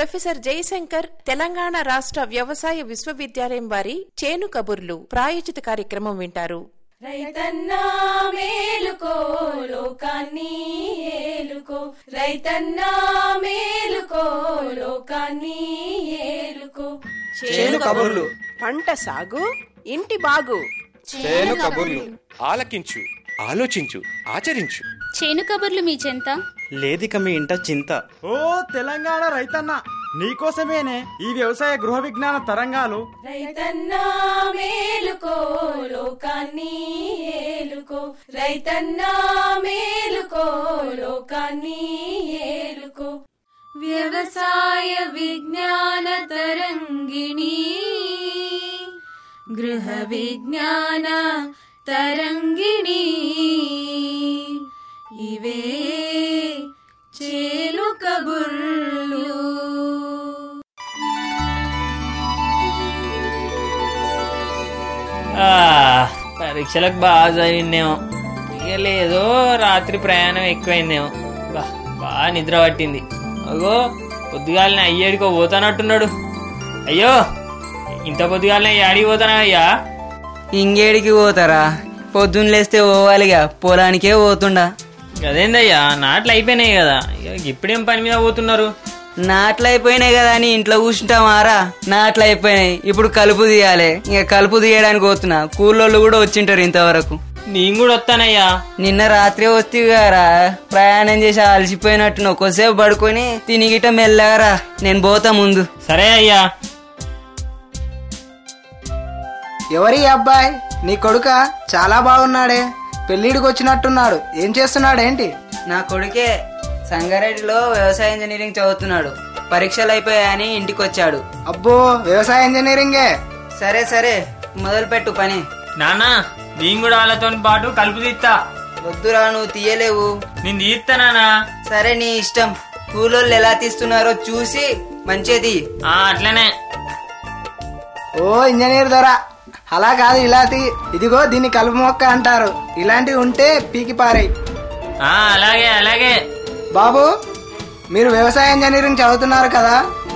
Professor Jayashankar Telangana రాష్ట్ర వ్యవసాయ విశ్వవిద్యాలయం వారి చేను కబుర్లు ప్రాయోజిత కార్యక్రమం వింటారు. రైతన్నా మేలుకో లోకాన్ని ఏలుకో, రైతన్నా మేలుకో లోకాన్ని ఏలుకో. చేను కబుర్లు, పంట సాగు ఇంటి బాగు. చేను కబుర్లు ఆలకించు, ఆలోచించు, ఆచరించు. చేను కబుర్లు మీ చెంత లేదిక మీ ఇంట చింత. ఓ తెలంగాణ రైతన్న, నీకోసమేనే ఈ వ్యవసాయ గృహ విజ్ఞాన తరంగాలు. రైతన్నా మేలుకో లోకాన్ని ఏలుకో, రైతన్నా మేలుకో లోకాన్ని ఏలుకో. వ్యవసాయ విజ్ఞాన తరంగిణి, గృహ విజ్ఞాన తరంగిణి, ఇవే చేను కబుర్లు. పరీక్షలకు బాగా చదివిందేమో, ఇక లేదో రాత్రి ప్రయాణం ఎక్కువైందేమో, బాగా నిద్ర పట్టింది. అగో పొద్దుగాలని అయ్యేడికో పోతానట్టున్నాడు. అయ్యో ఇంత పొద్దుగాలని ఏడికి పోతానా అయ్యా? ఇంకేడికి పోతారా, పొద్దున్న లేస్తే పోవాలిగా, పొలానికే పోతుండా. అదేందయ్యా, నాట్లు అయిపోయినాయి కదా, ఇప్పుడేం పని మీద పోతున్నారు? నాట్లు అయిపోయినాయి కదా అని ఇంట్లో కూర్చుంటామారా? నాట్లు అయిపోయినాయి, ఇప్పుడు కలుపు తీయాలి. ఇక కలుపు తీయడానికి పోతున్నా. కూలోళ్ళు కూడా వచ్చింటారు ఇంతవరకు. నేను కూడా వస్తానయ్యా. నిన్న రాత్రి వస్తే గారా, ప్రయాణం చేసి అలసిపోయినట్టు ఒక్కోసేపు పడుకొని తినిగిట మెల్లగారా, నేను పోతా ముందు. సరే అయ్యా. ఎవరి అబ్బాయి? నీ కొడుక? చాలా బాగున్నాడే, పెళ్లిడికి వచ్చినట్టున్నాడు. ఏం చేస్తున్నాడేంటి? నా కొడుకే సంగారెడ్డిలో వ్యవసాయ ఇంజనీరింగ్ చదువుతున్నాడు. పరీక్షలు అయిపోయాయని ఇంటికి వచ్చాడు. అబ్బో, వ్యవసాయ ఇంజనీరింగే? సరే సరే, మొదలు పెట్టు పని. నానా, నేను కూడా వాళ్ళతో పాటు కలుపు తీస్తా. వద్దురా, నువ్వు తీయలేవు. నేను తీస్తానా? సరే నీ ఇష్టం. కూలోళ్ళు ఎలా తీస్తున్నారో చూసి మంచిది. అట్లనే. ఓ ఇంజనీర్ దొర, అలా కాదు, ఇలా తీ. ఇదిగో దీన్ని కలుపు మొక్క అంటారు. ఇలాంటివి ఉంటే పీకి పారాయి. అలాగే అలాగే. బాబు, మీరు వ్యవసాయ ఇంజనీరింగ్ చదువుతున్నారు కదా?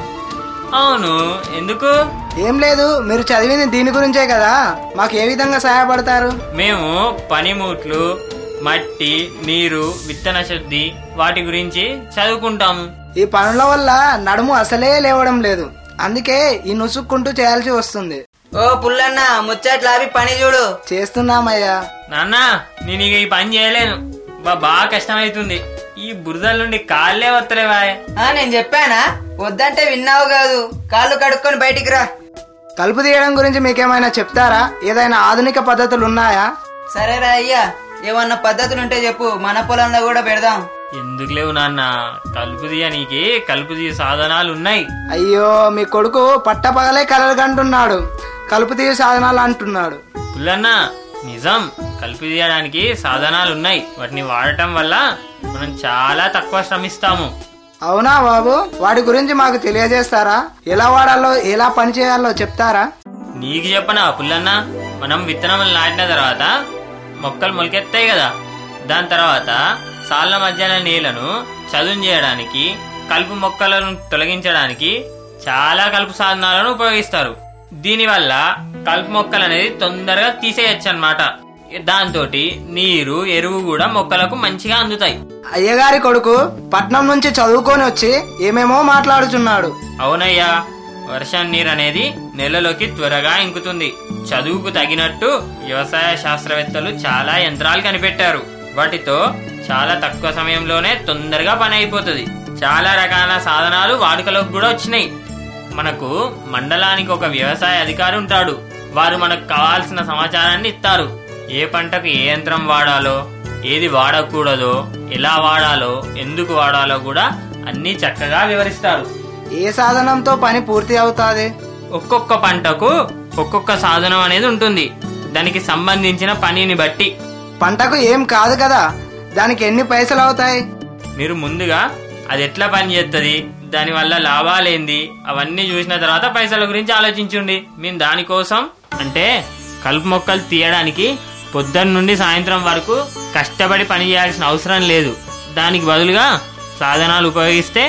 అవును, ఎందుకు? ఏం లేదు, మీరు చదివింది దీని గురించే కదా. మాకు ఏ విధంగా సహాయపడతారు? మేము పనిముట్లు, మట్టి, నీరు, విత్తన శుద్ధి, వాటి గురించి చదువుకుంటాము. ఈ పనుల వల్ల నడుము అసలే లేవడం లేదు, అందుకే ఈ నుసుక్కుంటూ చేయాల్సి వస్తుంది. ఓ పుల్లన్న, ముచ్చట్లాపి పని చూడు. చేస్తున్నామయ్యా. నాన్న, నేను ఇక ఈ పని చేయలేను, బాగా కష్టమవుతుంది. ఈ బురదల నుండి కాళ్ళే వస్తలేవా? నేను చెప్పానా? వద్దంటే విన్నావు కాదు. కాళ్ళు కడుక్కొని బయటికి రా. కలుపు తీయడం గురించి మీకేమైనా చెప్తారా? ఏదైనా ఆధునిక పద్ధతులు ఉన్నాయా? సరేరా అయ్యా, ఏమన్నా పద్ధతులుంటే చెప్పు, మన పొలంలో కూడా పెడదాం. ఎందుకు లేవు నాన్న, కలుపు తీయనీకి కలుపు తీయ సాధనాలు ఉన్నాయి. అయ్యో, మీ కొడుకు పట్టపగలే కలలు కంటున్నాడు, కలుపు తీయ సాధనాలు అంటున్నాడు. పుల్లన్న, నిజం, కలుపు తీయడానికి సాధనాలు ఉన్నాయి. వాటిని వాడటం వల్ల మనం చాలా తక్కువ శ్రమిస్తాము. అవునా బాబు? వాటి గురించి మాకు తెలియజేస్తారా? ఎలా వాడాలో, ఎలా పని చేయాలో చెప్తారా? నీకు చెప్పనా పుల్లన్న? మనం విత్తనములు నాటిన తర్వాత మొక్కలు మొలకెత్తాయి కదా, దాని తర్వాత సాళ్ల మధ్యన నీళ్లను చదును చేయడానికి, కలుపు మొక్కలను తొలగించడానికి చాలా కలుపు సాధనాలను ఉపయోగిస్తారు. దీనివల్ల కలుపు మొక్కలు అనేది తొందరగా తీసేయచ్చు అన్నమాట. దాంతో నీరు, ఎరువు కూడా మొక్కలకు మంచిగా అందుతాయి. అయ్యగారి కొడుకు పట్నం నుంచి చదువుకొని వచ్చి ఏమేమో మాట్లాడుచున్నాడు. అవునయ్యా, వర్షం నీరు అనేది నెలలోకి త్వరగా ఇంకుతుంది. చదువుకు తగినట్టు వ్యవసాయ శాస్త్రవేత్తలు చాలా యంత్రాలు కనిపెట్టారు. వాటితో చాలా తక్కువ సమయంలోనే తొందరగా పని అయిపోతుంది. చాలా రకాల సాధనాలు వాడుకలోకి కూడా వచ్చినాయి. మనకు మండలానికి ఒక వ్యవసాయ అధికారి ఉంటాడు. వారు మనకు కావాల్సిన సమాచారాన్ని ఇస్తారు. ఏ పంటకు ఏ యంత్రం వాడాలో, ఏది వాడకూడదో, ఎలా వాడాలో, ఎందుకు వాడాలో కూడా అన్ని చక్కగా వివరిస్తారు. ఏ సాధనంతో పని పూర్తి అవుతాది? ఒక్కొక్క పంటకు ఒక్కొక్క సాధనం అనేది ఉంటుంది, దానికి సంబంధించిన పనిని బట్టి. పంటకు ఏం కాదు కదా, దానికి ఎన్ని పైసలు అవుతాయి? మీరు ముందుగా అది ఎట్లా పని చేస్తుంది, దానివల్ల లాభాలేంది, అవన్నీ చూసిన తర్వాత పైసల గురించి ఆలోచించండి. మేము దానికోసం, అంటే కలుపు మొక్కలు తీయడానికి పొద్దున్న నుండి సాయంత్రం వరకు కష్టపడి పని చేయాల్సిన అవసరం లేదు. దానికి బదులుగా సాధనాలు ఉపయోగిస్తే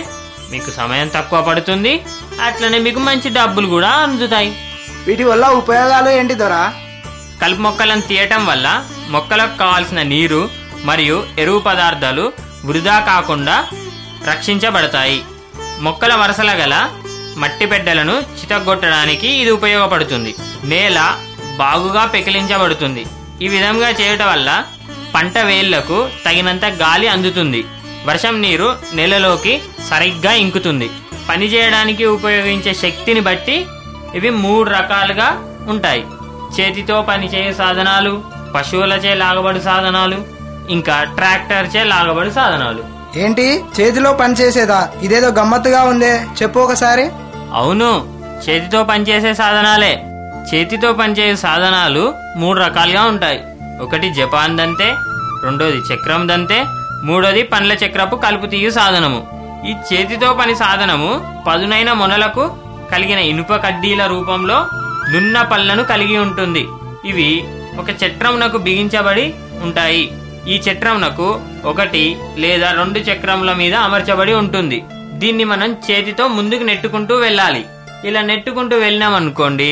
మీకు సమయం తక్కువ పడుతుంది, అట్లనే మీకు మంచి డబ్బులు కూడా అందుతాయి. వీటి వల్ల ఉపయోగాలు ఏంటి దొరా? కలుపు మొక్కలను తీయటం వల్ల మొక్కలకు కావాల్సిన నీరు మరియు ఎరువు పదార్థాలు వృధా కాకుండా రక్షించబడతాయి. మొక్కల వరుసల గల మట్టి పెడ్డలను చితగొట్టడానికి ఇది ఉపయోగపడుతుంది. నేల బాగుగా పెకిలించబడుతుంది. ఈ విధంగా చేయటం వల్ల పంట వేళ్లకు తగినంత గాలి అందుతుంది. వర్షం నీరు నేలలోకి సరిగ్గా ఇంకుతుంది. పనిచేయడానికి ఉపయోగించే శక్తిని బట్టి ఇవి 3 రకాలుగా ఉంటాయి. చేతితో పనిచేయే సాధనాలు, పశువులచే లాగబడి సాధనాలు, ఇంకా ట్రాక్టర్చే లాగబడి సాధనాలు. ఏంటి చేతిలో పనిచేసేదా? ఇదేదో గమ్మత్తుగా ఉందే, చెప్పు ఒకసారి. అవును, చేతితో పనిచేసే సాధనాలే. చేతితో పనిచేసే సాధనాలు 3 రకాలుగా ఉంటాయి. ఒకటి జపాన్ దంతే, రెండోది చక్రం దంతే, మూడోది పండ్ల చక్రపు కలుపు తీయు సాధనము. ఈ చేతితో పని సాధనము పదునైన మొనలకు కలిగిన ఇనుప కడ్డీల రూపంలో నున్న పళ్ళను కలిగి ఉంటుంది. ఇవి ఒక చట్రమునకు బిగించబడి ఉంటాయి. ఈ చట్రమునకు 1 లేదా 2 చక్రముల మీద అమర్చబడి ఉంటుంది. దీన్ని మనం చేతితో ముందుకు నెట్టుకుంటూ వెళ్ళాలి. ఇలా నెట్టుకుంటూ వెళ్ళినామనుకోండి,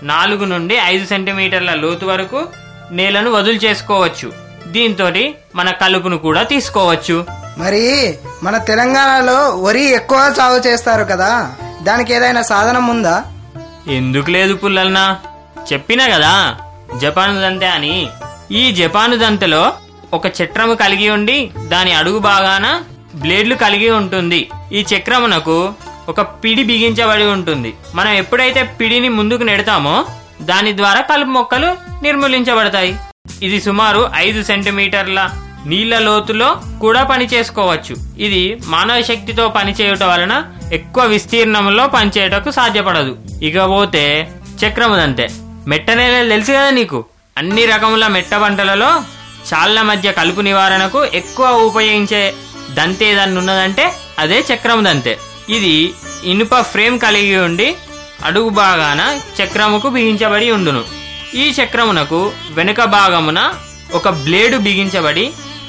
4 నుండి 5 సెంటీమీటర్ల లోతు వరకు నేలను వదులు చేసుకోవచ్చు. దీంతో మన కలుపును కూడా తీసుకోవచ్చు. మరి మన తెలంగాణలో వరి ఎక్కువ సాగు చేస్తారు కదా, దానికి ఏదైనా సాధనం ఉందా? ఎందుకు లేదు పుల్లల్నా, చెప్పినా కదా జపాను దంతె అని. ఈ జపాను దంతెలో ఒక చక్రము కలిగి ఉండి దాని అడుగు భాగాన బ్లేడ్లు కలిగి ఉంటుంది. ఈ చక్రమునకు ఒక పిడి బిగించబడి ఉంటుంది. మనం ఎప్పుడైతే పిడిని ముందుకు నెడతామో దాని ద్వారా కలుపు మొక్కలు నిర్మూలించబడతాయి. ఇది సుమారు 5 సెంటీమీటర్ల నీళ్ల లోతులో కూడా పని చేసుకోవచ్చు. ఇది మానవ శక్తితో పనిచేయటం వలన ఎక్కువ విస్తీర్ణంలో పనిచేయటకు సాధ్యపడదు. ఇకపోతే చక్రము దంతె. మెట్ట నేలలు తెలుసు కదా నీకు. అన్ని రకముల మెట్ట పంటలలో చాళ్ల మధ్య కలుపు నివారణకు ఎక్కువ ఉపయోగించే దంతె ఏదన్నా ఉన్నదంటే అదే చక్రము దంతె. ఇది ఇనుప ఫ్రేమ్ కలిగి ఉండి అడుగు భాగాన చక్రముకు బిగించబడి ఉండును. ఈ చక్రమునకు వెనుక భాగమున ఒక బ్లేడు బిగించబడి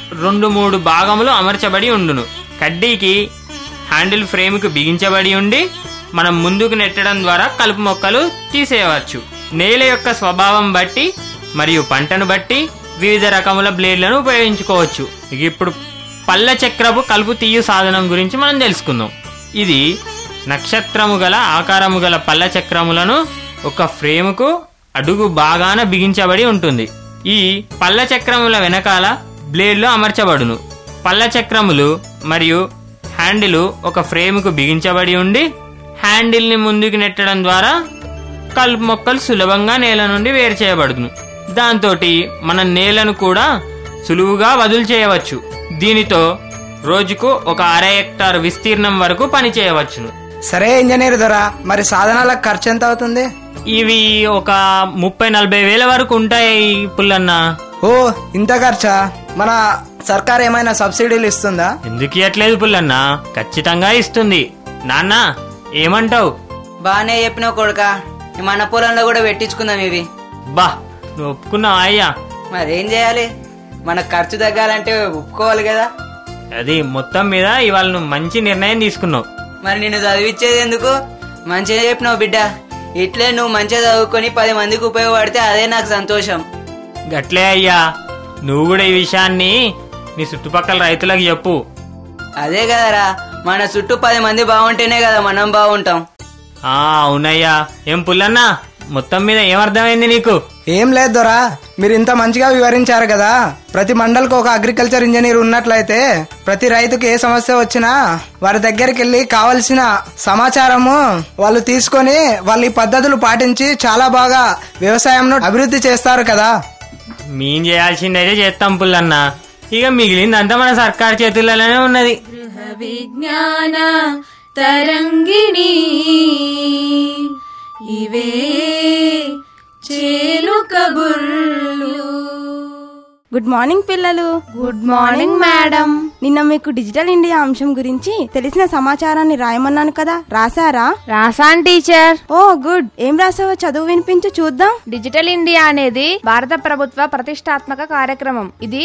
2-3 భాగములు అమర్చబడి ఉండును. కడ్డీకి హ్యాండిల్ ఫ్రేమ్కు బిగించబడి ఉండి మనం ముందుకు నెట్టడం ద్వారా కలుపు మొక్కలు తీసేయవచ్చు. నేల యొక్క స్వభావం బట్టి మరియు పంటను బట్టి వివిధ రకముల బ్లేడ్లను ఉపయోగించుకోవచ్చు. ఇప్పుడు పళ్ళ చక్రపు కలుపు తీయు సాధనం గురించి మనం తెలుసుకుందాం. ఇది నక్షత్రము గల ఆకారము గల పళ్ళ చక్రములను ఒక ఫ్రేముకు అడుగు బాగాన బిగించబడి ఉంటుంది. ఈ పళ్ళ చక్రముల వెనకాల బ్లేడ్లు అమర్చబడును. పళ్ళ చక్రములు మరియు హ్యాండిల్ ఒక ఫ్రేముకు బిగించబడి ఉండి హ్యాండిల్ ని ముందుకు నెట్టడం ద్వారా కలుపు మొక్కలు సులభంగా నేల నుండి వేరు చేయబడును. దాంతో మన నేలను కూడా సులువుగా వదులు చేయవచ్చు. దీనితో రోజుకు ఒక 1/2 హెక్టార్ విస్తీర్ణం వరకు పని చేయవచ్చును. సరే ఇంజనీర్ దొరా, మరి సాధనాలకు ఖర్చు ఎంత అవుతుంది? ఇవి ఒక 30-40 వేల వరకు ఉంటాయి పుల్లన్న. ఓ, ఇంత ఖర్చా? మన సర్కార్ ఏమైనా సబ్సిడీలు ఇస్తుందా? ఎందుకు ఇవ్వట్లేదు పుల్లన్న, ఖచ్చితంగా ఇస్తుంది. నాన్న ఏమంటావు? బానే చెప్పినావు కొడుకా, మన పొలంలో కూడా పెట్టించుకుందాం ఇవి. బా, నువ్వు ఒప్పుకున్నావు అయ్యా. మరేం చేయాలి, మన ఖర్చు తగ్గాలంటే ఒప్పుకోవాలి కదా. అది మొత్తం మీద ఇవాళ నువ్వు మంచి నిర్ణయం తీసుకున్నావు. మరి నిన్ను చదివించేది ఎందుకు? మంచిగా చెప్పినావు బిడ్డ. ఇట్లే నువ్వు మంచిగా చదువుకొని 10 మందికి ఉపయోగపడితే అదే నాకు సంతోషం. గట్లే అయ్యా, నువ్వు కూడా ఈ విషయాన్ని నీ చుట్టుపక్కల రైతులకు చెప్పు. అదే కదరా, మన చుట్టూ 10 మంది బాగుంటేనే కదా మనం బాగుంటాం. అవునయ్యా. ఏం పుల్లన్నా, మొత్తం మీద ఏమర్థమైంది నీకు? ఏం లేదు దొరా, మీరు ఇంత మంచిగా వివరించారు కదా. ప్రతి మండలకు ఒక అగ్రికల్చర్ ఇంజనీర్ ఉన్నట్లయితే ప్రతి రైతుకు ఏ సమస్య వచ్చినా వారి దగ్గరికి వెళ్ళి కావలసిన సమాచారము వాళ్ళు తీసుకొని వాళ్ళు ఈ పద్ధతులు పాటించి చాలా బాగా వ్యవసాయంను అభివృద్ధి చేస్తారు కదా. మేం చేయాల్సిందైతే చేస్తాం పుల్లన్న, ఇక మిగిలిందంతా మన సర్కార్ చేతుల్లోనే ఉన్నది. గృహ విజ్ఞాన తరంగిణి ఇవే చేను కబుర్లు. గుడ్ మార్నింగ్ పిల్లలు. Good morning madam. నిన్న మీకు డిజిటల్ ఇండియా అంశం గురించి తెలిసిన సమాచారాన్ని రాయమన్నాను కదా, రాసారా? రాసాను టీచర్. ఓ గుడ్. ఏం రాసావో చదువు వినిపించు చూద్దాం. డిజిటల్ ఇండియా అనేది భారత ప్రభుత్వ ప్రతిష్టాత్మక కార్యక్రమం. ఇది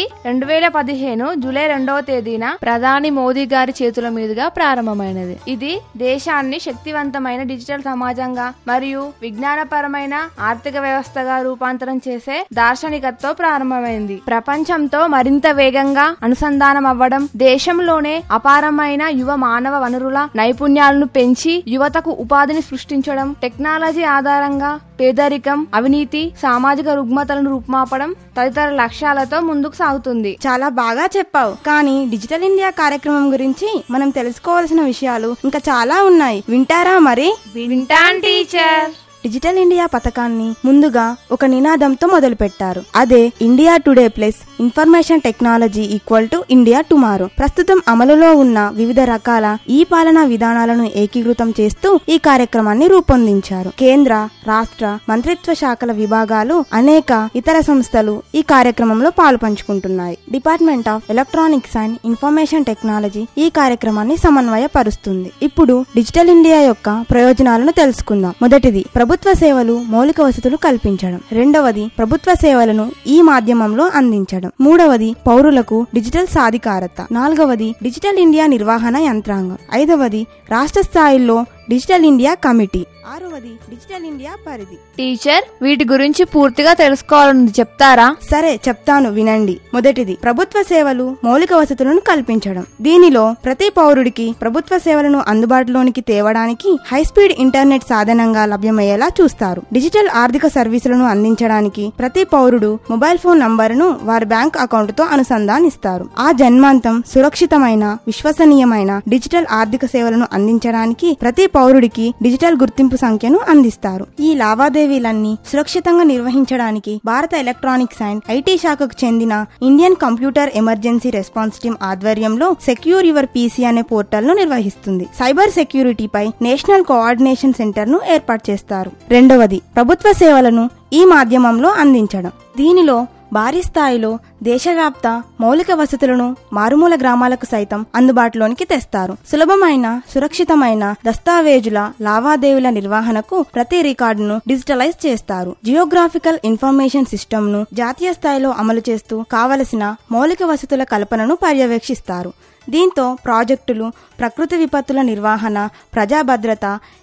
2015 జూలై 2వ తేదీన ప్రధాని మోదీ గారి చేతుల మీదుగా ప్రారంభమైనది. ఇది దేశాన్ని శక్తివంతమైన డిజిటల్ సమాజంగా మరియు విజ్ఞానపరమైన ఆర్థిక వ్యవస్థగా రూపాంతరం చేసే దార్శనికతతో ప్రారంభమైంది. ప్రపంచంతో మరింత వేగంగా అనుసంధానం అవ్వడం, దేశంలోనే అపారమైన యువ మానవ వనరుల నైపుణ్యాలను పెంచి యువతకు ఉపాధిని సృష్టించడం, టెక్నాలజీ ఆధారంగా పేదరికం, అవినీతి, సామాజిక రుగ్మతలను రూపుమాపడం తదితర లక్ష్యాలతో ముందుకు సాగుతుంది. చాలా బాగా చెప్పావు. కానీ డిజిటల్ ఇండియా కార్యక్రమం గురించి మనం తెలుసుకోవాల్సిన విషయాలు ఇంకా చాలా ఉన్నాయి. వింటారా మరి? వింటాను టీచర్. డిజిటల్ ఇండియా పథకాన్ని ముందుగా ఒక నినాదంతో మొదలు పెట్టారు. అదే India today plus information technology equal to India tomorrow. ప్రస్తుతం అమలులో ఉన్న వివిధ రకాల ఈ పాలనా విధానాలను ఏకీకృతం చేస్తూ ఈ కార్యక్రమాన్ని రూపొందించారు. కేంద్ర, రాష్ట్ర మంత్రిత్వ శాఖల విభాగాలు, అనేక ఇతర సంస్థలు ఈ కార్యక్రమంలో పాలుపంచుకుంటున్నాయి. Department of electronics and information technology ఈ కార్యక్రమాన్ని సమన్వయపరుస్తుంది. ఇప్పుడు డిజిటల్ ఇండియా యొక్క ప్రయోజనాలను తెలుసుకుందాం. మొదటిది, ప్రభుత్వ సేవలు, మౌలిక వసతులు కల్పించడం. రెండవది, ప్రభుత్వ సేవలను ఈ మాధ్యమంలో అందించడం. మూడవది, పౌరులకు డిజిటల్ సాధికారత. నాలుగవది, డిజిటల్ ఇండియా నిర్వహణ యంత్రాంగం. ఐదవది, రాష్ట్ర స్థాయిలో డిజిటల్ ఇండియా కమిటీ. ఆరవది, డిజిటల్ ఇండియా పరిధి. టీచర్, వీటి గురించి పూర్తిగా తెలుసుకోవాలని చెప్తారా? సరే చెప్తాను, వినండి. మొదటిది, ప్రభుత్వ సేవలు, మౌలిక వసతులను కల్పించడం. దీనిలో ప్రతి పౌరుడికి ప్రభుత్వ సేవలను అందుబాటులోనికి తేవడానికి హైస్పీడ్ ఇంటర్నెట్ సాధనంగా లభ్యమయ్యేలా చూస్తారు. డిజిటల్ ఆర్థిక సర్వీసులను అందించడానికి ప్రతి పౌరుడు మొబైల్ ఫోన్ నంబరును వారి బ్యాంక్ అకౌంట్ తో అనుసంధానిస్తారు. ఆ జన్మాంతం సురక్షితమైన, విశ్వసనీయమైన డిజిటల్ ఆర్థిక సేవలను అందించడానికి ప్రతి పౌరుడికి డిజిటల్ గుర్తింపు సంఖ్యను అందిస్తారు. ఈ లావాదేవీలన్నీ సురక్షితంగా నిర్వహించడానికి భారత ఎలక్ట్రానిక్స్ అండ్ ఐటీ శాఖకు చెందిన Indian computer emergency response team ఆధ్వర్యంలో సెక్యూర్ యువర్ పీసీ అనే పోర్టల్ ను నిర్వహిస్తుంది. సైబర్ సెక్యూరిటీపై నేషనల్ కోఆర్డినేషన్ సెంటర్ ను ఏర్పాటు చేస్తారు. రెండవది, ప్రభుత్వ సేవలను ఈ మాధ్యమంలో అందించడం. దీనిలో భారీ స్థాయిలో దేశవ్యాప్త మౌలిక వసతులను మారుమూల గ్రామాలకు సైతం అందుబాటులోనికి తెస్తారు. సులభమైన, సురక్షితమైన దస్తావేజుల లావాదేవీల నిర్వహణకు ప్రతి రికార్డును డిజిటలైజ్ చేస్తారు. జియోగ్రాఫికల్ ఇన్ఫర్మేషన్ సిస్టమ్ ను జాతీయ స్థాయిలో అమలు చేస్తూ కావలసిన మౌలిక వసతుల కల్పనను పర్యవేక్షిస్తారు. దీంతో ప్రాజెక్టులు, ప్రకృతి విపత్తుల నిర్వహణ, ప్రజా భద్రత,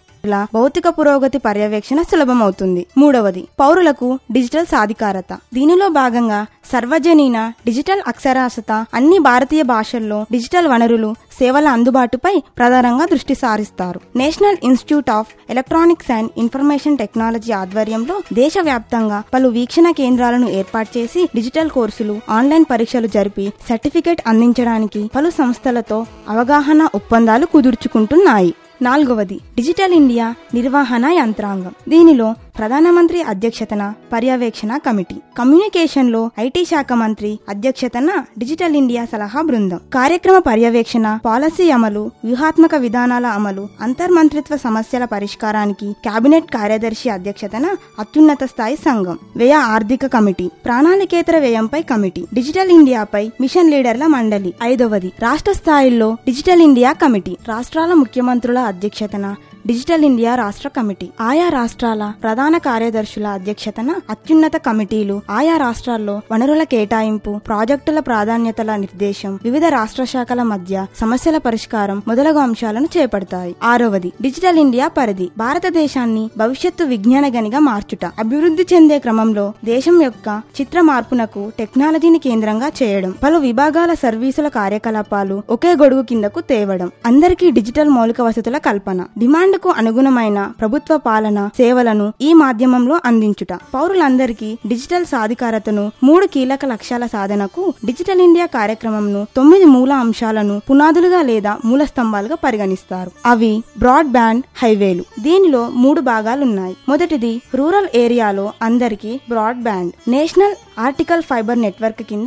భౌతిక పురోగతి పర్యవేక్షణ సులభమవుతుంది. మూడవది, పౌరులకు డిజిటల్ సాధికారత. దీనిలో భాగంగా సర్వజనీన డిజిటల్ అక్షరాస్యత, అన్ని భారతీయ భాషల్లో డిజిటల్ వనరులు, సేవల అందుబాటుపై ప్రధానంగా దృష్టి సారిస్తారు. National institute of electronics and information technology ఆధ్వర్యంలో దేశవ్యాప్తంగా పలు వీక్షణ కేంద్రాలను ఏర్పాటు చేసి డిజిటల్ కోర్సులు, ఆన్లైన్ పరీక్షలు జరిపి సర్టిఫికేట్ అందించడానికి పలు సంస్థలతో అవగాహన ఒప్పందాలు కుదుర్చుకుంటున్నాయి. నాలుగవది, డిజిటల్ ఇండియా నిర్వహణ యంత్రాంగం. దీనిలో ప్రధానమంత్రి అధ్యక్షతన పర్యవేక్షణ కమిటీ, కమ్యూనికేషన్ లో ఐటీ శాఖ మంత్రి అధ్యక్షతన డిజిటల్ ఇండియా సలహా బృందం, కార్యక్రమ పర్యవేక్షణ, పాలసీ అమలు, వ్యూహాత్మక విధానాల అమలు, అంతర్మంత్రిత్వ సమస్యల పరిష్కారానికి కేబినెట్ కార్యదర్శి అధ్యక్షతన అత్యున్నత స్థాయి సంఘం, వ్యయ ఆర్థిక కమిటీ, ప్రణాళికేతర వ్యయంపై కమిటీ, డిజిటల్ ఇండియాపై మిషన్ లీడర్ల మండలి. ఐదవది, రాష్ట్ర స్థాయిలో డిజిటల్ ఇండియా కమిటీ, రాష్ట్రాల ముఖ్యమంత్రుల అధ్యక్షతన డిజిటల్ ఇండియా రాష్ట్ర కమిటీ, ఆయా రాష్ట్రాల ప్రధాన కార్యదర్శుల అధ్యక్షతన అత్యున్నత కమిటీలు ఆయా రాష్ట్రాల్లో వనరుల కేటాయింపు, ప్రాజెక్టుల ప్రాధాన్యతల నిర్దేశం, వివిధ రాష్ట్ర శాఖల మధ్య సమస్యల పరిష్కారం మొదలగు అంశాలను చేపడతాయి. ఆరవది, డిజిటల్ ఇండియా పరిధి. భారతదేశాన్ని భవిష్యత్తు విజ్ఞాన గనిగా మార్చుట, అభివృద్ధి చెందే క్రమంలో దేశం యొక్క చిత్ర మార్పునకు టెక్నాలజీని కేంద్రంగా చేయడం, పలు విభాగాల సర్వీసుల కార్యకలాపాలు ఒకే గొడుగు కిందకు తేవడం, అందరికీ డిజిటల్ మౌలిక వసతుల కల్పన, డిమాండ్ కు అనుగుణమైన ప్రభుత్వ పాలన సేవలను ఈ మాధ్యమంలో అందించుట, పౌరులందరికీ డిజిటల్ సాధికారతను, 3 కీలక లక్ష్యాల సాధనకు డిజిటల్ ఇండియా కార్యక్రమంను 9 మూల అంశాలను పునాదులుగా లేదా మూల స్తంభాలుగా పరిగణిస్తారు. అవి బ్రాడ్ బ్యాండ్ హైవేలు. దీనిలో 3 భాగాలున్నాయి. మొదటిది, రూరల్ ఏరియాలో అందరికీ broadband. National optical fibre network కింద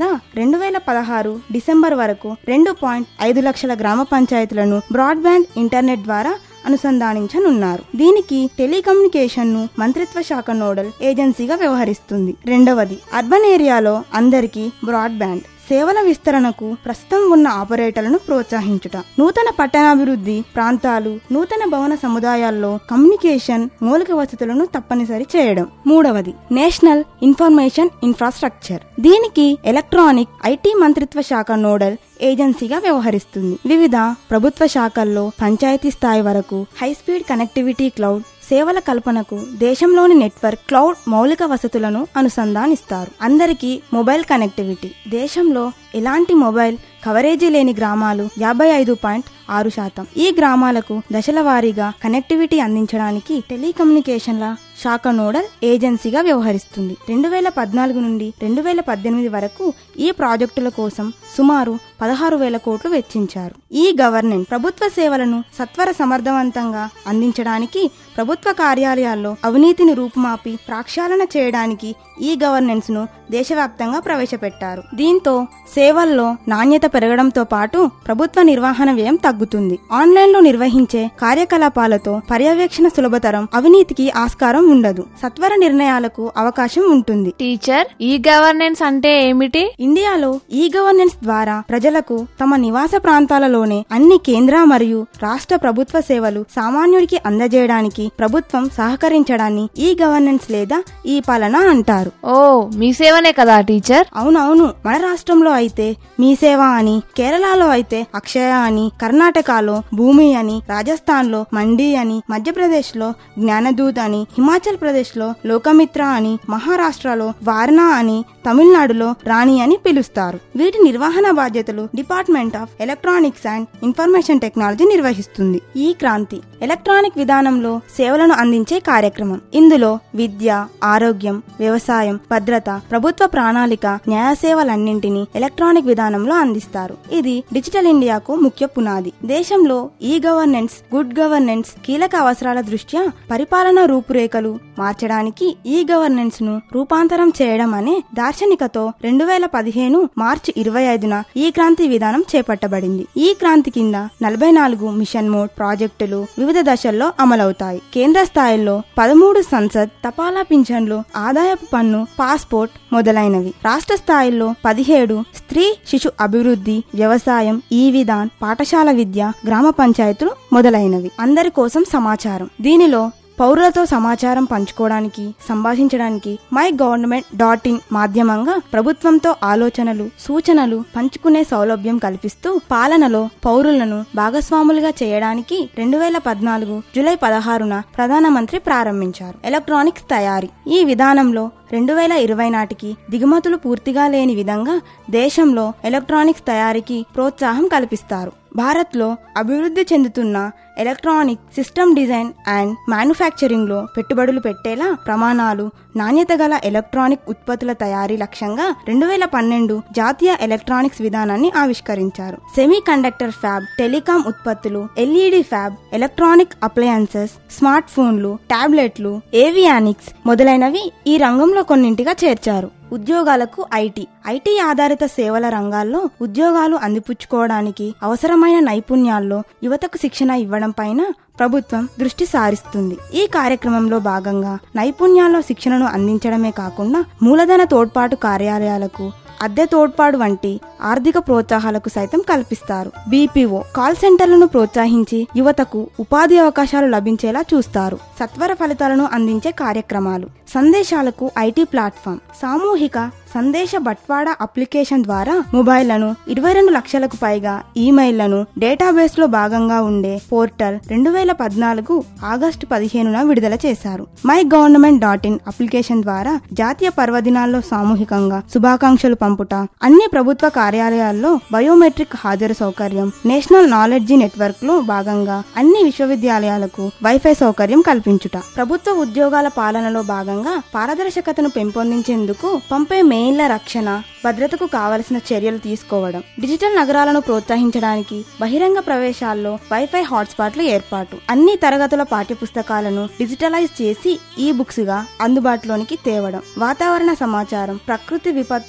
2016 డిసెంబర్ వరకు 2.5 లక్షల గ్రామ పంచాయతీలను బ్రాడ్ బ్యాండ్ ఇంటర్నెట్ ద్వారా అనుసంధానించనున్నారు. దీనికి టెలికమ్యూనికేషన్ ను మంత్రిత్వ శాఖ నోడల్ ఏజెన్సీగా వ్యవహరిస్తుంది. రెండవది, అర్బన్ ఏరియాలో అందరికీ బ్రాడ్ బ్యాండ్. సేవల విస్తరణకు ప్రస్తుతం ఉన్న ఆపరేటర్లను ప్రోత్సహించుట. నూతన పట్టణాభివృద్ధి ప్రాంతాలు, నూతన భవన సముదాయాల్లో కమ్యూనికేషన్ మౌలిక వసతులను తప్పనిసరి చేయడం. మూడవది నేషనల్ ఇన్ఫర్మేషన్ ఇన్ఫ్రాస్ట్రక్చర్. దీనికి ఎలక్ట్రానిక్ ఐటీ మంత్రిత్వ శాఖ నోడల్ ఏజెన్సీగా వ్యవహరిస్తుంది. వివిధ ప్రభుత్వ శాఖల్లో పంచాయతీ స్థాయి వరకు హైస్పీడ్ కనెక్టివిటీ, క్లౌడ్ సేవల కల్పనకు దేశంలోని నెట్వర్క్, క్లౌడ్ మౌలిక వసతులను అనుసంధానిస్తారు. అందరికీ మొబైల్ కనెక్టివిటీ. దేశంలో ఎలాంటి మొబైల్ కవరేజీ లేని గ్రామాలు 55.6%. ఈ గ్రామాలకు దశల వారీగా కనెక్టివిటీ అందించడానికి టెలికమ్యూనికేషన్ల శాఖ నోడల్ ఏజెన్సీగా వ్యవహరిస్తుంది. 2014 నుండి 2018 వరకు ఈ ప్రాజెక్టుల కోసం సుమారు 16,000 కోట్లు వెచ్చించారు. ఈ గవర్నెన్స్ ప్రభుత్వ సేవలను సత్వర సమర్థవంతంగా అందించడానికి, ప్రభుత్వ కార్యాలయాల్లో అవినీతిని రూపుమాపి ప్రక్షాళన చేయడానికి ఈ గవర్నెన్స్ ను దేశవ్యాప్తంగా ప్రవేశపెట్టారు. దీంతో సేవల్లో నాణ్యత పెరగడంతో పాటు ప్రభుత్వ నిర్వహణ వ్యయం తగ్గుతుంది. ఆన్లైన్లో నిర్వహించే కార్యకలాపాలతో పర్యవేక్షణ సులభతరం, అవినీతికి ఆస్కారం ఉండదు, సత్వర నిర్ణయాలకు అవకాశం ఉంటుంది. టీచర్, ఈ గవర్నెన్స్ అంటే ఏమిటి? ఇండియాలో ఈ గవర్నెన్స్ ద్వారా ప్రజలకు తమ నివాస ప్రాంతాలలోనే అన్ని కేంద్ర మరియు రాష్ట్ర ప్రభుత్వ సేవలు సామాన్యుడికి అందజేయడానికి ప్రభుత్వం సహకరించడాన్ని ఈ గవర్నెన్స్ లేదా ఈ పాలన అంటారు. ఓ, మీ సేవనే కదా టీచర్? అవునవును. మన రాష్ట్రంలో అయితే మీ సేవ అని, కేరళలో అయితే అక్షయ అని, కర్ణాటకలో భూమి అని, రాజస్థాన్ లో మండీ అని, మధ్యప్రదేశ్ లో జ్ఞానదూత్ అని, హిమాచల్ ప్రదేశ్ లో లోకమిత్ర అని, మహారాష్ట్రలో వారణా అని, తమిళనాడులో రాణి అని పిలుస్తారు. వీటి నిర్వహణ బాధ్యతలు department of electronics and information technology నిర్వహిస్తుంది. ఈ క్రాంతి ఎలక్ట్రానిక్ విధానంలో సేవలను అందించే కార్యక్రమం. ఇందులో విద్య, ఆరోగ్యం, వ్యవసాయం, భద్రత, ప్రభుత్వ ప్రణాళిక, న్యాయ సేవలన్నింటినీ ఎలక్ట్రానిక్ విధానంలో అందిస్తారు. ఇది డిజిటల్ ఇండియాకు ముఖ్య పునాది. దేశంలో ఈ గవర్నెన్స్, గుడ్ గవర్నెన్స్ కీలక అవసరాల దృష్ట్యా పరిపాలనా రూపురేఖలు మార్చడానికి ఈ గవర్నెన్స్ ను రూపాంతరం చేయడం అనే దార్శనికతో 2015 మార్చి 25న ఈ క్రాంతి విధానం చేపట్టబడింది. ఈ క్రాంతి కింద 44 మిషన్ మోడ్ ప్రాజెక్టులు వివిధ దశల్లో అమలవుతాయి. కేంద్ర స్థాయిలో 13 సంసద్, తపాలా పింఛన్లు, ఆదాయపు పన్ను, పాస్పోర్ట్ మొదలైనవి. రాష్ట్ర స్థాయిలో 17 స్త్రీ శిశు అభివృద్ధి, వ్యవసాయం, ఈ విధాన్, పాఠశాల విద్య, గ్రామ పంచాయతీలు మొదలైనవి. అందరి కోసం సమాచారం. దీనిలో పౌరులతో సమాచారం పంచుకోవడానికి, సంభాషించడానికి MyGovernment.in మాధ్యమంగా ప్రభుత్వంతో ఆలోచనలు, సూచనలు పంచుకునే సౌలభ్యం కల్పిస్తూ పాలనలో పౌరులను భాగస్వాములుగా చేయడానికి 2014 జూలై 16న ప్రధానమంత్రి ప్రారంభించారు. ఎలక్ట్రానిక్స్ తయారీ. ఈ విధానంలో 2020 నాటికి దిగుమతులు పూర్తిగా లేని విధంగా దేశంలో ఎలక్ట్రానిక్స్ తయారీకి ప్రోత్సాహం కల్పిస్తారు. భారత్లో అభివృద్ధి చెందుతున్న electronic system design and manufacturing లో పెట్టుబడులు పెట్టేలా ప్రమాణాలు, నాణ్యత గల ఎలక్ట్రానిక్ ఉత్పత్తుల తయారీ లక్ష్యంగా 2012 జాతీయ ఎలక్ట్రానిక్స్ విధానాన్ని ఆవిష్కరించారు. సెమీ కండక్టర్ ఫ్యాబ్, టెలికాం ఉత్పత్తులు, LED fab, electronic appliances, smart ఫోన్లు, టాబ్లెట్లు, ఏవియానిక్స్ మొదలైనవి ఈ రంగంలో కొన్నింటిగా చేర్చారు. ఉద్యోగాలకు ఐటీ ఆధారిత సేవల రంగాల్లో ఉద్యోగాలు అందిపుచ్చుకోవడానికి అవసరమైన నైపుణ్యాల్లో యువతకు శిక్షణ ఇవ్వడం పైన ప్రభుత్వం దృష్టి సారిస్తుంది. ఈ కార్యక్రమంలో భాగంగా నైపుణ్యాల్లో శిక్షణను అందించడమే కాకుండా మూలధన తోడ్పాటు కార్యాలయాలకు, అద్దె తోడ్పాటు వంటి ఆర్థిక ప్రోత్సాహాలకు సైతం కల్పిస్తారు. బీపీఓ కాల్ సెంటర్లను ప్రోత్సహించి యువతకు ఉపాధి అవకాశాలు లభించేలా చూస్తారు. సత్వర ఫలితాలను అందించే కార్యక్రమాలు. సందేశాలకు ఐటీ ప్లాట్ఫామ్. సామూహిక సందేశ బట్వాడా అప్లికేషన్ ద్వారా మొబైళ్లను 22 లక్షలకు పైగా ఈమెయిల్లను డేటాబేస్ లో భాగంగా ఉండే పోర్టల్ 2014 ఆగస్టు 15న విడుదల చేశారు. MyGovernment.in అప్లికేషన్ ద్వారా జాతీయ పర్వదినాల్లో సామూహికంగా శుభాకాంక్షలు పంపుట, అన్ని ప్రభుత్వ కార్యాలయాల్లో బయోమెట్రిక్ హాజరు సౌకర్యం, నేషనల్ నాలెడ్జీ నెట్వర్క్ లో భాగంగా అన్ని విశ్వవిద్యాలయాలకు వైఫై సౌకర్యం కల్పించుట, ప్రభుత్వ ఉద్యోగాల పాలనలో భాగంగా పారదర్శకతను పెంపొందించేందుకు పంపే మెయిన్ల రక్షణ, భద్రతకు కావలసిన చర్యలు తీసుకోవడం, డిజిటల్ నగరాలను ప్రోత్సహించడానికి బహిరంగ ప్రవేశాల్లో వైఫై హాట్స్పాట్లు ఏర్పాటు, అన్ని తరగతుల పాఠ్యపుస్తకాలను డిజిటలైజ్ చేసి ఈ బుక్స్ గా అందుబాటులోనికి తేవడం, వాతావరణ సమాచారం, ప్రకృతి విపత్తుల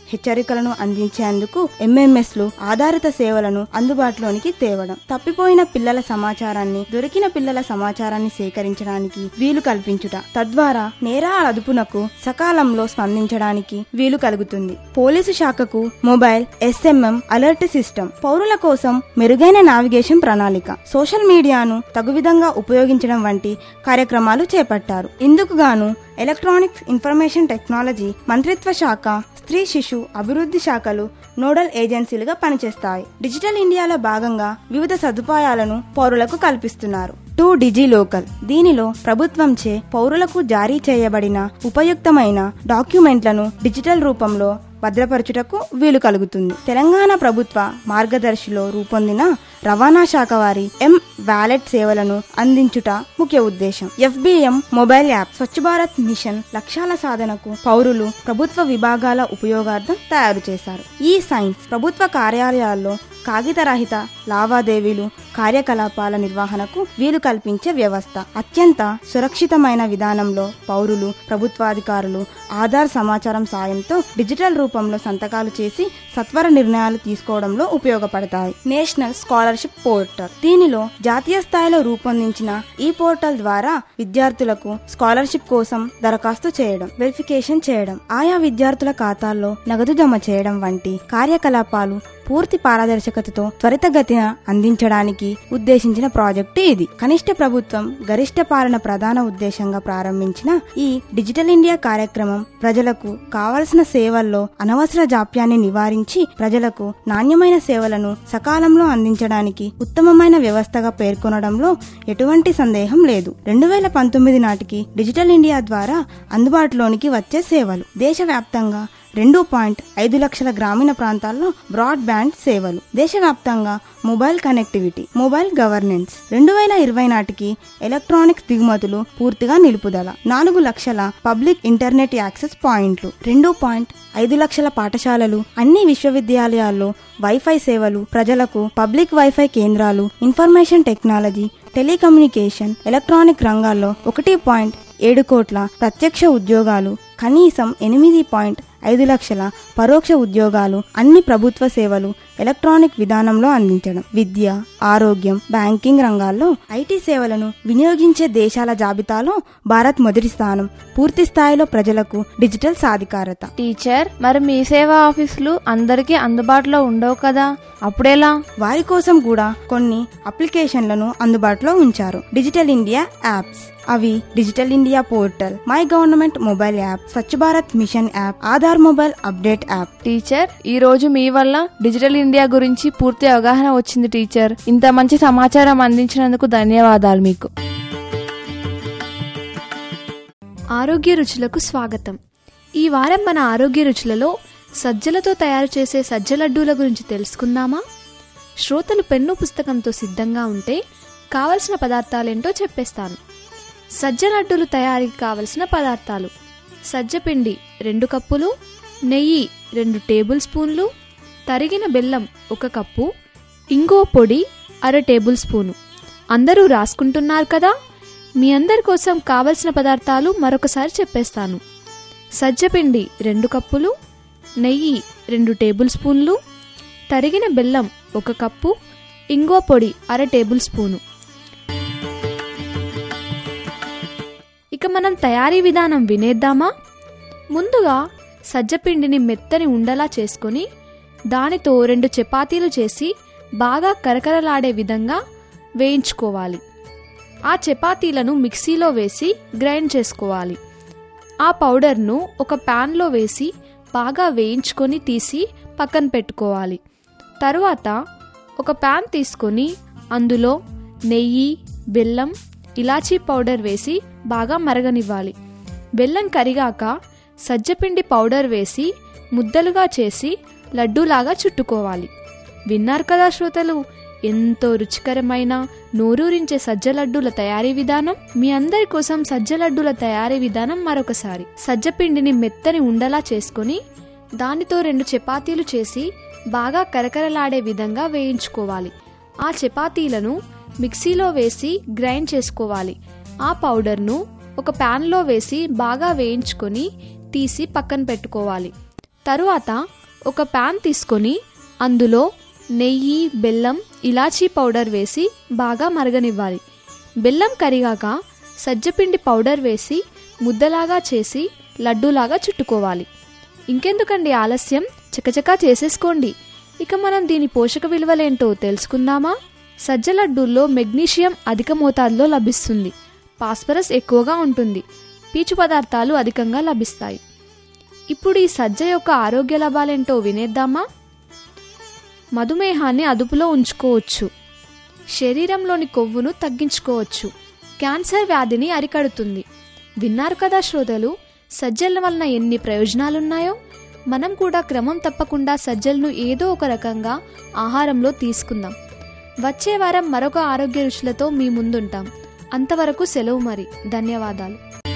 హెచ్చరికలను అందించేందుకు ఎంఎంఎస్లు ఆధారిత సేవలను అందుబాటులోనికి తేవడం, తప్పిపోయిన పిల్లల సమాచారాన్ని, దొరికిన పిల్లల సమాచారాన్ని సేకరించడానికి వీలు కల్పించుట, తద్వారా నేరాల అదుపునకు సకాలంలో స్పందించడానికి వీలు కలుగుతుంది. పోలీసు శాఖకు మొబైల్ ఎస్ఎంఎం అలర్ట్ సిస్టమ్, పౌరుల కోసం మెరుగైన నావిగేషన్ ప్రణాళిక, సోషల్ మీడియాను తగు విధంగా ఉపయోగించడం వంటి కార్యక్రమాలు చేపట్టారు. ఇందుకు గాను ఎలక్ట్రానిక్స్ ఇన్ఫర్మేషన్ టెక్నాలజీ మంత్రిత్వ శాఖ, స్త్రీ శిశు అభివృద్ధి శాఖలు నోడల్ ఏజెన్సీలుగా పనిచేస్తాయి. డిజిటల్ ఇండియాలో భాగంగా వివిధ సదుపాయాలను పౌరులకు కల్పిస్తున్నారు. 2 డిజి లోకల్, దీనిలో ప్రభుత్వంచే పౌరులకు జారీ చేయబడిన ఉపయుక్తమైన డాక్యుమెంట్లను డిజిటల్ రూపంలో భద్రపరచుటకు వీలు కలుగుతుంది. తెలంగాణ ప్రభుత్వ మార్గదర్శిలో రూపొందిన రవాణా శాఖ వారి వాలెట్ సేవలను అందించుట ముఖ్య ఉద్దేశం. FBM mobile app Swachh Bharat mission లక్ష్యాల సాధనకు పౌరులు ప్రభుత్వ విభాగాల ఉపయోగార్థం తయారు చేశారు. ఈ సైన్స్ ప్రభుత్వ కార్యాలయాల్లో కాగితరహిత లావాదేవీలు, కార్యకలాపాల నిర్వహణకు వీలు కల్పించే వ్యవస్థ. అత్యంత సురక్షితమైన విధానంలో పౌరులు, ప్రభుత్వాధికారులు ఆధార్ సమాచారం సాయంతో డిజిటల్ రూపంలో సంతకాలు చేసి సత్వర నిర్ణయాలు తీసుకోవడంలో ఉపయోగపడతాయి. నేషనల్ స్కాలర్షిప్ పోర్టల్, దీనిలో జాతీయ స్థాయిలో రూపొందించిన ఈ పోర్టల్ ద్వారా విద్యార్థులకు స్కాలర్షిప్ కోసం దరఖాస్తు చేయడం, వెరిఫికేషన్ చేయడం, ఆయా విద్యార్థుల ఖాతాల్లో నగదు జమ చేయడం వంటి కార్యకలాపాలు పూర్తి పారదర్శకతతో త్వరితగతిన అందించడానికి ఉద్దేశించిన ప్రాజెక్టు ఇది. కనిష్ట ప్రభుత్వం గరిష్ట పాలన ప్రధాన ఉద్దేశంగా ప్రారంభించిన ఈ డిజిటల్ ఇండియా కార్యక్రమం ప్రజలకు కావలసిన సేవల్లో అనవసర జాప్యాన్ని నివారించి ప్రజలకు నాణ్యమైన సేవలను సకాలంలో అందించడానికి ఉత్తమమైన వ్యవస్థగా పేర్కొనడంలో ఎటువంటి సందేహం లేదు. 2019 నాటికి డిజిటల్ ఇండియా ద్వారా అందుబాటులోనికి వచ్చే సేవలు దేశవ్యాప్తంగా 2.5 లక్షల గ్రామీణ ప్రాంతాల్లో బ్రాడ్ బ్యాండ్ సేవలు, దేశవ్యాప్తంగా మొబైల్ కనెక్టివిటీ, మొబైల్ గవర్నెన్స్. 2020 నాటికి ఎలక్ట్రానిక్స్ దిగుమతులు పూర్తిగా నిలుపుదల, 4 లక్షల పబ్లిక్ ఇంటర్నెట్ యాక్సెస్ పాయింట్లు, 2.5 లక్షల పాఠశాలలు, అన్ని విశ్వవిద్యాలయాల్లో వైఫై సేవలు, ప్రజలకు పబ్లిక్ వైఫై కేంద్రాలు, ఇన్ఫర్మేషన్ టెక్నాలజీ, టెలికమ్యూనికేషన్, ఎలక్ట్రానిక్ రంగాల్లో 1.7 కోట్ల ప్రత్యక్ష ఉద్యోగాలు, కనీసం 8.5 లక్షల పరోక్ష ఉద్యోగాలు, అన్ని ప్రభుత్వ సేవలు ఎలక్ట్రానిక్ విధానంలో అందించడం, విద్య, ఆరోగ్యం, బ్యాంకింగ్ రంగాల్లో ఐటీ సేవలను వినియోగించే దేశాల జాబితాలో భారత్ మొదటి స్థానం. పూర్తి స్థాయిలో ప్రజలకు డిజిటల్ సాధికారత. టీచర్, మరి మీ సేవా ఆఫీసులు అందరికీ అందుబాటులో ఉండవు కదా, అప్పుడెలా? వారి కోసం కూడా కొన్ని అప్లికేషన్లను అందుబాటులో ఉంచారు. డిజిటల్ ఇండియా యాప్స్, అవి digital India portal, my government mobile app, Swachh Bharat mission app, Aadhaar mobile update app. Teacher, ఈ రోజు మీ వల్ల డిజిటల్ ఇండియా గురించి పూర్తి అవగాహన వచ్చింది టీచర్. ఇంత మంచి సమాచారం అందించినందుకు ధన్యవాదాలు మీకు. ఆరోగ్య రుచులకు స్వాగతం. ఈ వారం మన ఆరోగ్య రుచులలో సజ్జలతో తయారు చేసే సజ్జ లడ్డూల గురించి తెలుసుకుందామా? శ్రోతలు పెన్ను పుస్తకంతో సిద్ధంగా ఉంటే కావలసిన పదార్థాలేంటో చెప్పేస్తాను. సజ్జ లడ్డూలు తయారీకి కావలసిన పదార్థాలు: సజ్జపిండి 2 కప్పులు, నెయ్యి 2 టేబుల్ స్పూన్లు, తరిగిన బెల్లం 1 కప్పు, ఇంగువ పొడి 1/2 టేబుల్ స్పూను. అందరూ రాసుకుంటున్నారు కదా? మీ అందరి కోసం కావలసిన పదార్థాలు మరొకసారి చెప్పేస్తాను. సజ్జపిండి 2 కప్పులు, నెయ్యి 2 టేబుల్ స్పూన్లు, తరిగిన బెల్లం 1 కప్పు, ఇంగువ పొడి 1/2 టేబుల్ స్పూను. ఇక మనం తయారీ విధానం వినేద్దామా? ముందుగా సజ్జపిండిని మెత్తని ఉండలా చేసుకొని దానితో 2 చపాతీలు చేసి బాగా కరకరలాడే విధంగా వేయించుకోవాలి. ఆ చపాతీలను మిక్సీలో వేసి గ్రైండ్ చేసుకోవాలి. ఆ పౌడర్ను ఒక ప్యాన్లో వేసి బాగా వేయించుకొని తీసి పక్కన పెట్టుకోవాలి. తరువాత ఒక ప్యాన్ తీసుకొని అందులో నెయ్యి, బెల్లం, ఇలాచీ పౌడర్ వేసి బాగా మరగనివ్వాలి. బెల్లం కరిగాక సజ్జపిండి పౌడర్ వేసి ముద్దలుగా చేసి లడ్డూలాగా చుట్టుకోవాలి. విన్నారు కదా శ్రోతలు, ఎంతో రుచికరమైన నోరూరించే సజ్జ లడ్డూల తయారీ విధానం. మీ అందరి కోసం సజ్జ లడ్డూల తయారీ విధానం మరొకసారి. సజ్జపిండిని మెత్తని ఉండలా చేసుకొని దానితో 2 చపాతీలు చేసి బాగా కరకరలాడే విధంగా వేయించుకోవాలి. ఆ చపాతీలను మిక్సీలో వేసి గ్రైండ్ చేసుకోవాలి. ఆ పౌడర్ను ఒక ప్యాన్లో వేసి బాగా వేయించుకొని తీసి పక్కన పెట్టుకోవాలి. తరువాత ఒక పాన్ తీసుకొని అందులో నెయ్యి, బెల్లం, ఇలాచీ పౌడర్ వేసి బాగా మరగనివ్వాలి. బెల్లం కరిగాక సజ్జపిండి పౌడర్ వేసి ముద్దలాగా చేసి లడ్డూలాగా చుట్టుకోవాలి. ఇంకెందుకండి ఆలస్యం, చకచకా చేసేసుకోండి. ఇక మనం దీని పోషక విలువలేంటో తెలుసుకుందామా? సజ్జ లడ్డూల్లో మెగ్నీషియం అధిక మోతాదులో లభిస్తుంది, ఫాస్ఫరస్ ఎక్కువగా ఉంటుంది, పీచు పదార్థాలు అధికంగా లభిస్తాయి. ఇప్పుడు ఈ సజ్జ యొక్క ఆరోగ్య లాభాలేంటో వినేద్దామా? మధుమేహాన్ని అదుపులో ఉంచుకోవచ్చు, శరీరంలోని కొవ్వును తగ్గించుకోవచ్చు, క్యాన్సర్ వ్యాధిని అరికడుతుంది. విన్నారు కదా శ్రోతలు, సజ్జల వలన ఎన్ని ప్రయోజనాలున్నాయో. మనం కూడా క్రమం తప్పకుండా సజ్జలను ఏదో ఒక రకంగా ఆహారంలో తీసుకుందాం. వచ్చే వారం మరొక ఆరోగ్య రుచులతో మీ ముందుంటాం. అంతవరకు సెలవు మరి. ధన్యవాదాలు.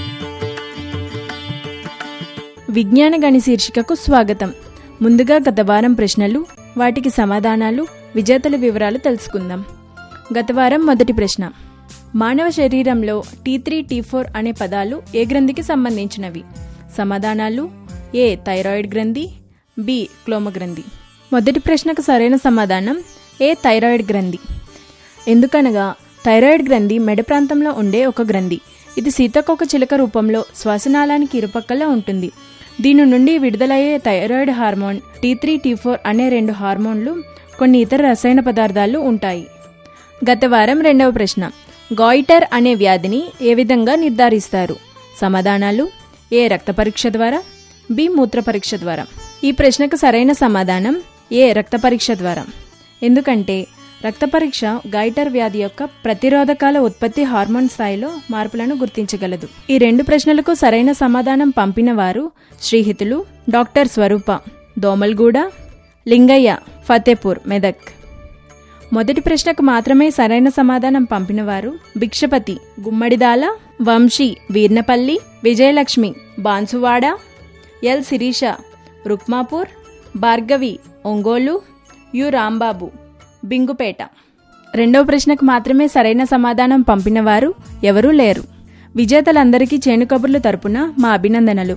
విజ్ఞాన గణి శీర్షికకు స్వాగతం. ముందుగా గత వారం ప్రశ్నలు, వాటికి సమాధానాలు, విజేతల వివరాలు తెలుసుకుందాం. గత వారం మొదటి ప్రశ్న: మానవ శరీరంలో T3, T4 అనే పదాలు ఏ గ్రంథికి సంబంధించినవి? సమాధానాలు: ఏ థైరాయిడ్ గ్రంథి, బి క్లోమ గ్రంథి. మొదటి ప్రశ్నకు సరైన సమాధానం ఏ థైరాయిడ్ గ్రంథి. ఎందుకనగా థైరాయిడ్ గ్రంథి మెడ ప్రాంతంలో ఉండే ఒక గ్రంథి. ఇది సీతాకోక చిలుక రూపంలో శ్వాసనాళానికి ఇరుపక్కల ఉంటుంది. దీని నుండి విడుదలయ్యే థైరాయిడ్ హార్మోన్, T3, T4 అనే 2 హార్మోన్లు, కొన్ని ఇతర రసాయన పదార్థాలు ఉంటాయి. గత వారం రెండవ ప్రశ్న: గాయిటర్ అనే వ్యాధిని ఏ విధంగా నిర్ధారిస్తారు? సమాధానాలు: ఏ రక్త పరీక్ష ద్వారా, బి మూత్ర పరీక్ష ద్వారా. ఈ ప్రశ్నకు సరైన సమాధానం ఏ రక్త పరీక్ష ద్వారా. ఎందుకంటే రక్త పరీక్ష గాయిటర్ వ్యాధి యొక్క ప్రతిరోధకాల ఉత్పత్తి హార్మోన్ స్థాయిలో మార్పులను గుర్తించగలదు. ఈ 2 ప్రశ్నలకు సరైన సమాధానం పంపిన వారు శ్రీహితులు, డాక్టర్ స్వరూప, దోమల్గూడ, లింగయ్య, ఫతేపూర్, మెదక్. మొదటి ప్రశ్నకు మాత్రమే సరైన సమాధానం పంపిన వారు భిక్షపతి, గుమ్మడిదాల, వంశీ, వీర్నపల్లి, విజయలక్ష్మి, బాన్సువాడ, ఎల్ శిరీష, రుక్మాపూర్, భార్గవి, ఒంగోలు, యు రాంబాబు, బింగుపేట. రెండవ ప్రశ్నకు మాత్రమే సరైన సమాధానం పంపిన వారు ఎవరూ లేరు. విజేతలందరికీ చేను కబుర్లు తరపున మా అభినందనలు.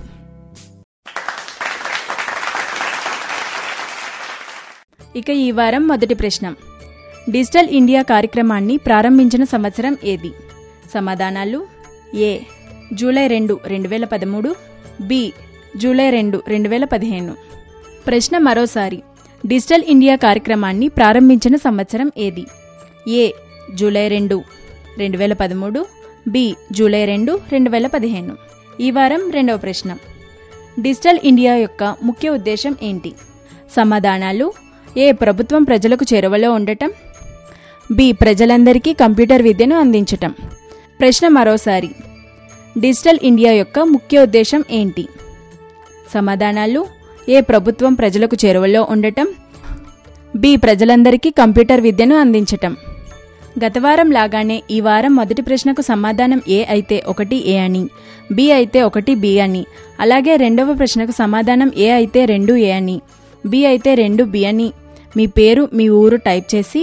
ఇక ఈ వారం మొదటి ప్రశ్న: డిజిటల్ ఇండియా కార్యక్రమాన్ని ప్రారంభించిన సంవత్సరం ఏది? సమాధానాలు: ఏ జూలై 2, 2013, బి జూలై 2, 2015. ప్రశ్న మరోసారి: డిజిటల్ ఇండియా కార్యక్రమాన్ని ప్రారంభించిన సంవత్సరం ఏది? A July 2, 2013, B July 2, 2015. ఈ వారం రెండవ ప్రశ్న: డిజిటల్ ఇండియా యొక్క ముఖ్య ఉద్దేశం ఏంటి? సమాధానాలు: ఏ ప్రభుత్వం ప్రజలకు చేరువలో ఉండటం, బి ప్రజలందరికీ కంప్యూటర్ విద్యను అందించటం. ప్రశ్న మరోసారి: డిజిటల్ ఇండియా యొక్క ముఖ్య ఉద్దేశం ఏంటి? సమాధానాలు: ఏ ప్రభుత్వం ప్రజలకు చేరువలో ఉండటం, బి ప్రజలందరికీ కంప్యూటర్ విద్యను అందించటం. గత వారం లాగానే ఈ వారం మొదటి ప్రశ్నకు సమాధానం ఏ అయితే 1 A అని, బి అయితే 1 B అని, అలాగే రెండవ ప్రశ్నకు సమాధానం ఏ అయితే 2 A అని, బి అయితే 2 B అని మీ పేరు, మీ ఊరు టైప్ చేసి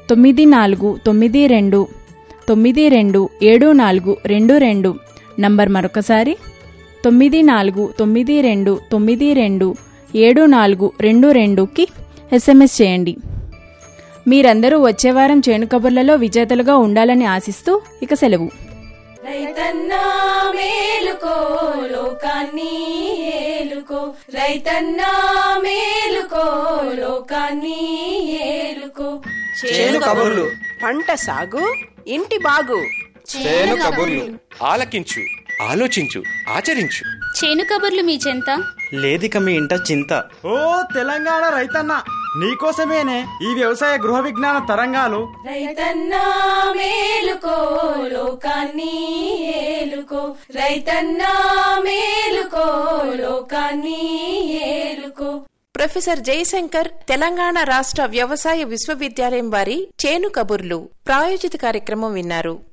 9492927422 నంబర్ మరొకసారి 9492927422కి SMS చేయండి. మీరందరూ వచ్చే వారం చేను కబుర్లలో విజేతలుగా ఉండాలని ఆశిస్తూ ఇక సెలవు. రైతన్నా మేలుకో లోకాన్ని ఏలుకో, రైతన్నా మేలుకో లోకాన్ని ఏలుకో. చేను కబుర్లు, పంట సాగు, ఇంటి బాగు. చేను కబుర్లు ఆలకించు, ఆలోచించు, ఆచరించు. చేను కబుర్లు మీ చెంత లేదిక మీ ఇంట చింత. ఓ తెలంగాణ రైతన్న, నీకోసమేనే ఈ వ్యవసాయ గృహ విజ్ఞాన తరంగాలు. రైతన్నా మేలుకో లోకాన్ని ఏలుకో, రైతన్నా మేలుకో లోకాన్ని ఏలుకో. ప్రొఫెసర్ జయశంకర్ తెలంగాణ రాష్ట్ర వ్యవసాయ విశ్వవిద్యాలయం వారి చేను కబుర్లు ప్రాయోజిత కార్యక్రమం విన్నారు.